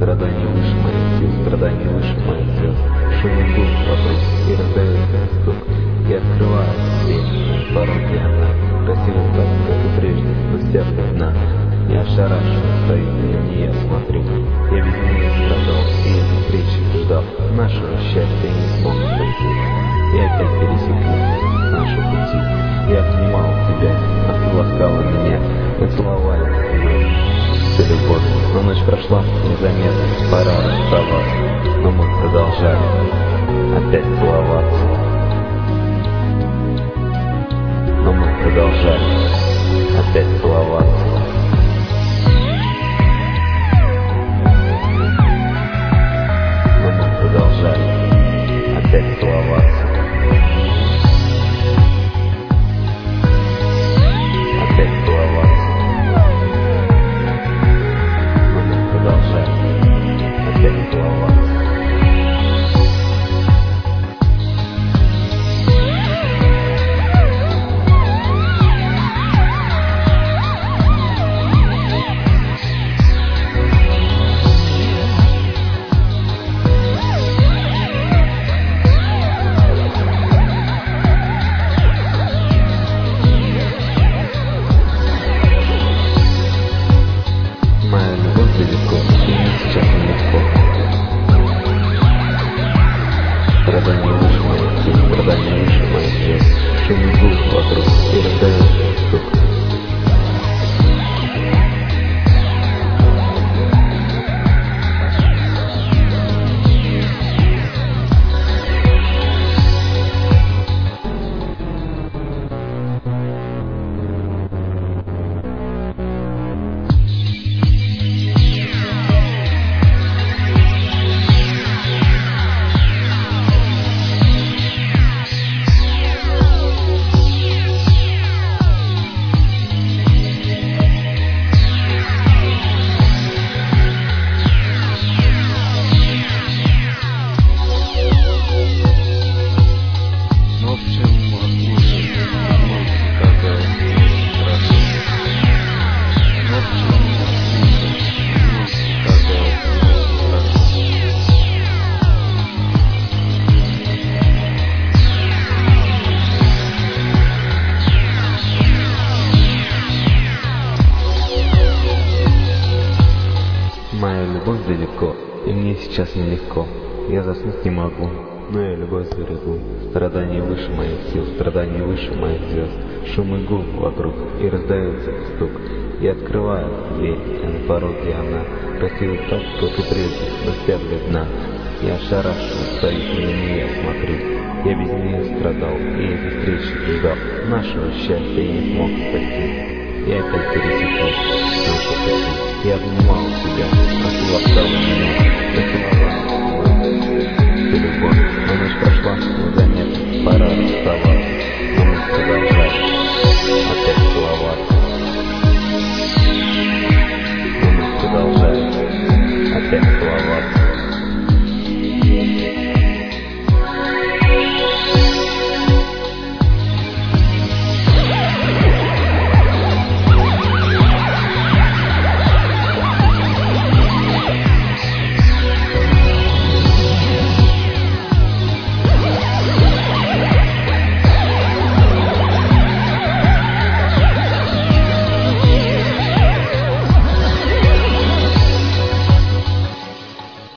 Страдания выше моих сил, страдания выше моих звезд. Шумит гул вокруг и раздается стук. Я открываю дверь, порог и она красива так, как и прежде, спустя до дна. Я ошарашен, стоит на нее, смотрю. Я без нее страдал и этой встречи ждал. Нашего счастья не смог найти. И опять пересеклись наши пути. Я обнимал тебя, а ты ласкала меня. Мы целовались всю любовь. Но ночь прошла незаметно, пора расставаться. Но мы продолжали опять целоваться. Но мы продолжали опять целоваться. Но мы продолжали опять целоваться. Опять целоваться. Но мы продолжали опять целоваться. Моя любовь далеко, и мне сейчас нелегко. Страдания выше моих сил, страдания выше моих звезд. Шумит гул вокруг и раздается стук. Моя любовь далеко, и мне сейчас нелегко. Я заснуть не могу, но я любовь заряду. Страдания выше моих сил, страдания выше моих звезд. Шум и гул вокруг, и раздается стук. Я открываю дверь, а на пороге она красива так, как и прежде, спустя до дна. Я ошарашен, стою и на нее смотрю. Я без нее страдал, и этой встречи ждал. Нашего счастья я не смог спасти. Я опять пересеклись наши пути. Я обнимал тебя, а ты ласкала меня. Поцеловала всю любовь. Но ночь прошла незаметно, пора расставаться. Но мы продолжали опять целоваться. Но мы продолжали опять целоваться.